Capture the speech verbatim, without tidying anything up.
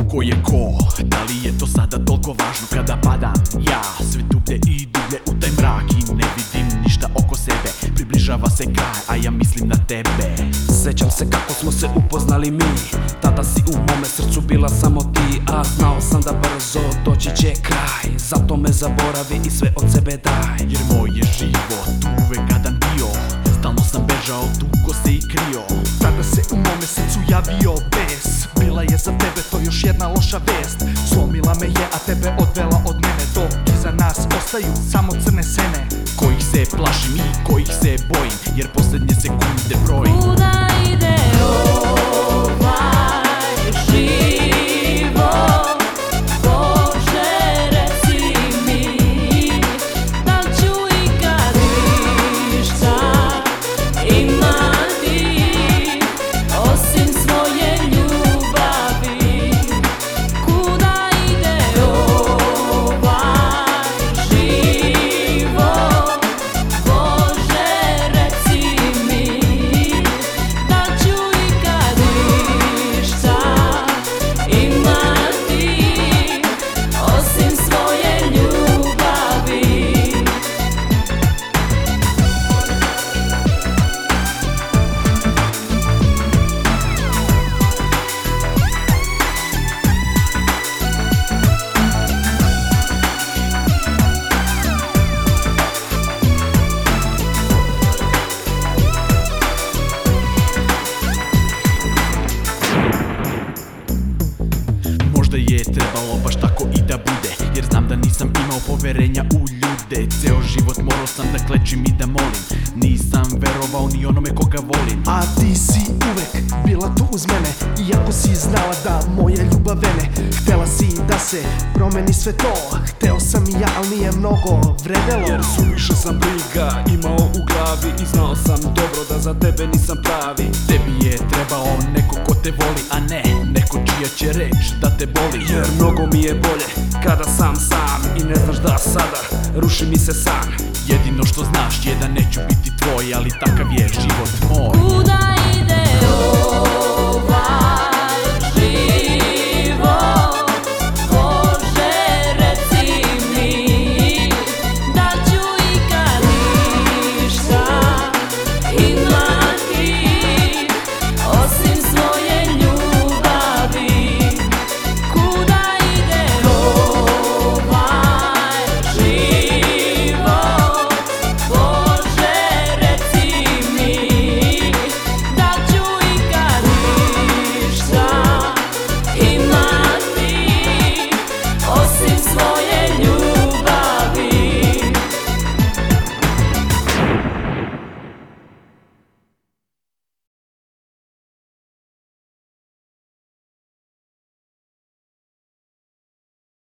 ko je ko. Da li je to sada toliko važno kada padam ja sve dublje i dublje u taj mrak i ne vidim ništa oko sebe. Približava se kraj, a ja mislim na tebe. Sećam se kako smo se upoznali mi, tada si u mome srcu bila samo ti, a znao sam da brzo doći će kraj. Zato me zaboravi i sve od sebe daj, jer moj je život uvek gadan bio. Stalno sam bežao, dugo se i krio. Tada se u mome srcu javio bes. Bila je za tebe to još jedna loša vest. Slomila me je, a tebe odvela od mene. Dok iza nas ostaju samo crne sene. Kojih se plašim i kojih se bojim, jer posljednje sekunde brojim. Kuda ide ovaj život? Bože, reci mi, da li ću ikad išta imati osim svoje ljubavi? Kuda ide ovaj život? Bože, reci mi, da li ću ikad išta imati osim svoje ljubavi? Možda je trebalo baš tako i da bude, jer znam da nisam imao poverenja u ljude. Ceo život morao sam da klečim i da molim, nisam verovao ni onome koga volim. A ti si uvek bila tu uz mene, iako si znala da moje ljubav vene. Htela si da se promeni sve to, hteo sam i ja, ali nije mnogo vredelo. jer suviše sam briga imao u glavi i znao sam dobro da za tebe nisam pravi. Tebi je trebao neko ko te voli, a ne neko čija će reč da te boli. Jer mnogo mi je bolje kada sam sam i ne znaš da sada ruši mi se san. Jedino što znaš je da neću biti tvoj, ali takav je život moj. Kuda